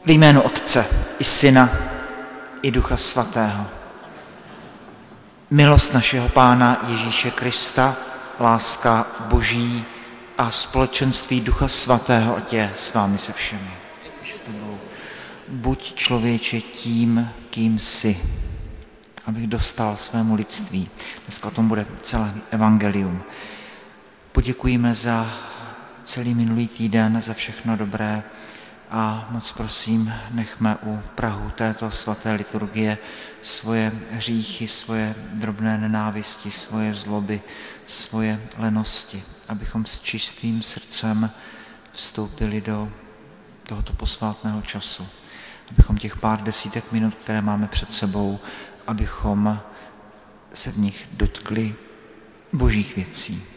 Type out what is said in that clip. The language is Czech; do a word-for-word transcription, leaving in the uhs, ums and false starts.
Ve jménu Otce i Syna i Ducha Svatého. Milost našeho Pána Ježíše Krista, láska Boží a společenství Ducha Svatého, ať je s vámi se všemi. Buď člověče tím, kým jsi, abych dostal svému lidství. Dneska o tom bude celé evangelium. Poděkujeme za celý minulý týden, za všechno dobré a moc prosím, nechme u prahu této svaté liturgie svoje hříchy, svoje drobné nenávisti, svoje zloby, svoje lenosti, abychom s čistým srdcem vstoupili do tohoto posvátného času. Abychom těch pár desítek minut, které máme před sebou, abychom se v nich dotkli božích věcí.